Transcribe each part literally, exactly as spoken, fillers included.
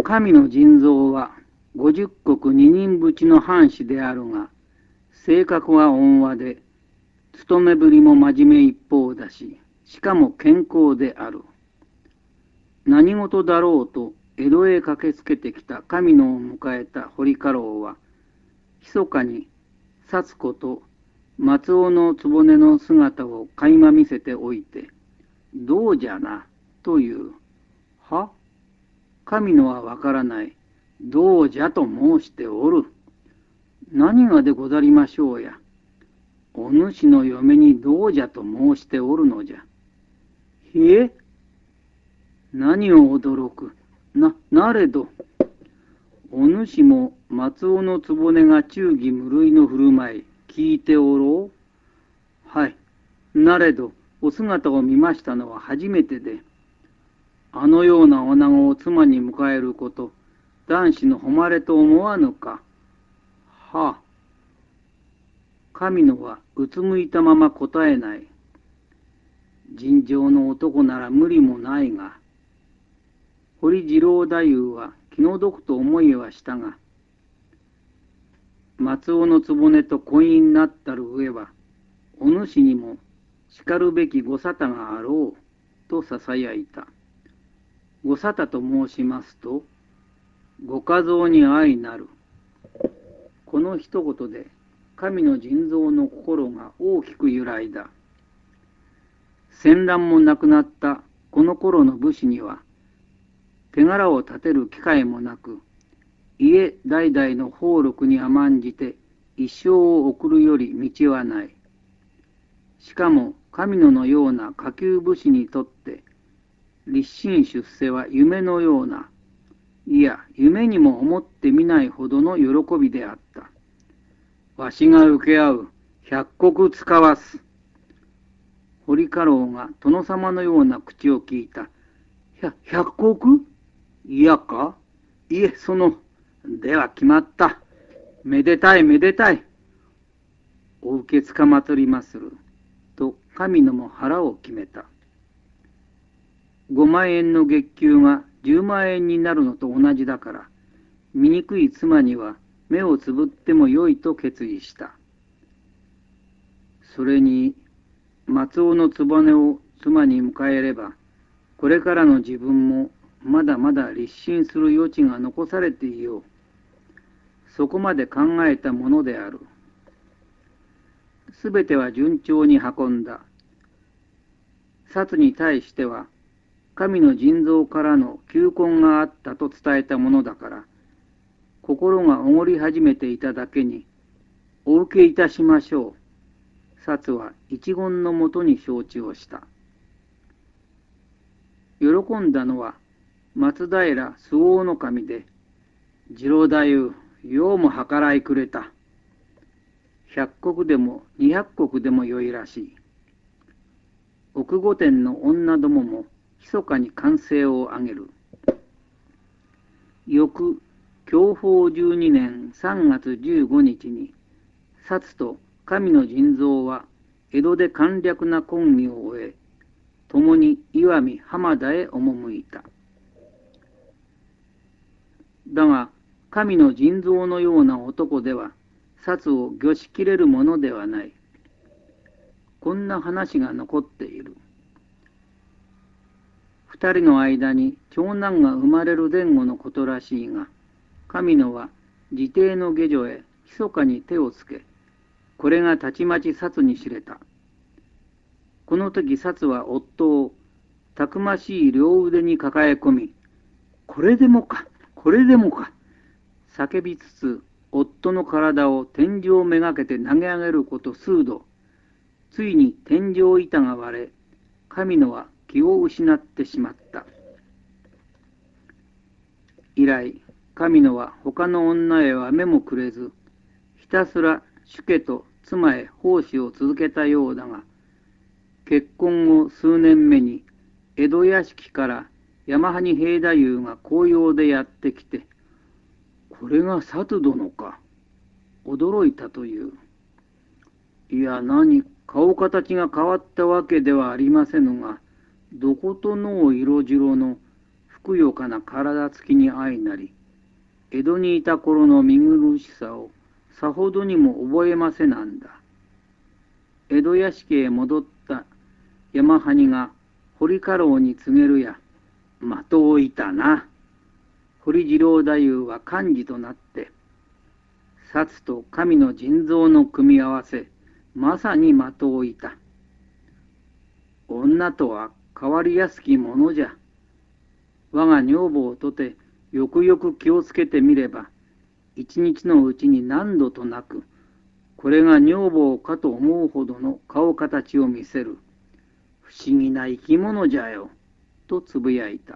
神の腎臓は五十石二人淵の藩士であるが、性格は温和で、勤めぶりも真面目一方だし、しかも健康である。何事だろうと江戸へ駆けつけてきた神野を迎えた堀家老は、密かに薩子と松尾の局の姿を垣間見せておいて、どうじゃな、という。は？神野はわからない。どうじゃと申しておる。何がでござりましょうや。お主の嫁にどうじゃと申しておるのじゃ。ひえ？何を驚く。な、なれど。お主も松尾の局が忠義無類の振る舞い、聞いておろう。はい。なれど、お姿を見ましたのは初めてで、あのような女子を妻に迎えること、男子の誉れと思わぬか。はあ。神野はうつむいたまま答えない。尋常の男なら無理もないが、堀次郎太夫は気の毒と思いはしたが、松尾の局と婚姻になったる上は、お主にもしかるべきご沙汰があろう、とささやいた。ご沙汰と申しますと、ご家蔵に相なる。この一言で、神の腎臓の心が大きく揺らいだ。戦乱もなくなったこの頃の武士には、手柄を立てる機会もなく、家代々の俸禄に甘んじて一生を送るより道はない。しかも神野のような下級武士にとって、立身出世は夢のような、いや夢にも思ってみないほどの喜びであった。わしが請け合う百石使わす。堀家老が殿様のような口を聞いた。ひ百石？いやか？いえ、その、では決まった。めでたいめでたい。お受けつかまつりまする。と神野も腹を決めた。ごまん円の月給がじゅうまん円になるのと同じだから、醜い妻には目をつぶってもよいと決意した。それに、松尾の局を妻に迎えれば、これからの自分もまだまだ立身する余地が残されていよう。そこまで考えたものである。すべては順調に運んだ。薩に対しては、神の腎臓からの求婚があったと伝えたものだから、心がおごり始めていただけに、お受けいたしましょう。薩は一言のもとに承知をした。喜んだのは松平周防守で、次郎太夫、ようも計らいくれた。百石でも二百石でもよいらしい。奥御殿の女どもも密かに歓声を上げる。翌享保じゅうにねんさんがつじゅうごにちに、薩と神の腎臓は江戸で簡略な婚儀を終え、共に石見浜田へ赴いた。だが神の腎臓のような男では薩を御しきれるものではない。こんな話が残っている。二人の間に長男が生まれる前後のことらしいが、神野は自邸の下女へ密かに手をつけ、これがたちまち薩に知れた。この時薩は夫をたくましい両腕に抱え込み、これでもか、これでもか、叫びつつ夫の体を天井めがけて投げ上げること数度、ついに天井板が割れ、神野は気を失ってしまった。以来、神野は他の女へは目もくれず、ひたすら主家と妻へ奉仕を続けたようだが、結婚後数年目に江戸屋敷から山埴平太夫が公用でやってきて、これが薩殿か、驚いたという。いや、何、顔形が変わったわけではありませぬが、どことのう色白のふくよかな体つきに相なり、江戸にいた頃の見苦しさをさほどにも覚えませなんだ。江戸屋敷へ戻った山埴が堀家老に告げるや、的を射たな。堀次郎太夫は幹事となって、薩と神の腎臓の組み合わせ、まさに的を射た。女とは変わりやすきものじゃ。我が女房とてよくよく気をつけてみれば、一日のうちに何度となく、これが女房かと思うほどの顔形を見せる。不思議な生き物じゃよ、とつぶやいた。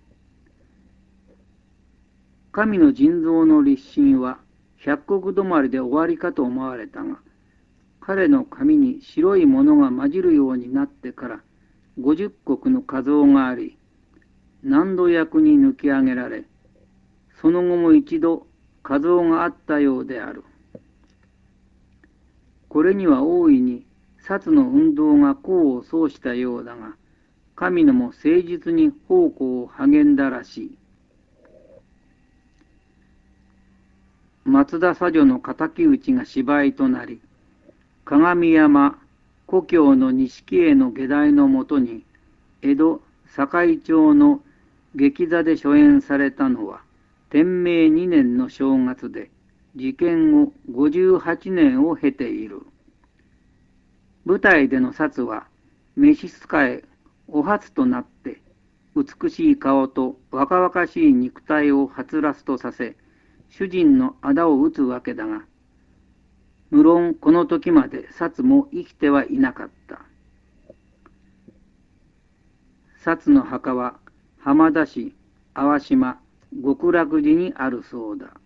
神の腎臓の立身は百石止まりで終わりかと思われたが、彼の髪に白いものが混じるようになってから五十石の画像があり、何度役に抜き上げられ、その後も一度画像があったようである。これには大いに薩の運動が功を奏したようだが、神野も誠実に奉公を励んだらしい。松田佐女の敵討ちが芝居となり、鏡山故郷の錦絵の下題のもとに、江戸堺町の劇座で初演されたのは、天明にねんの正月で、事件後ごじゅうはちねんを経ている。舞台での薩は、召使えお初となって、美しい顔と若々しい肉体をはつらつとさせ、主人の仇を討つわけだが、無論この時まで薩も生きてはいなかった。薩の墓は浜田市淡島極楽寺にあるそうだ。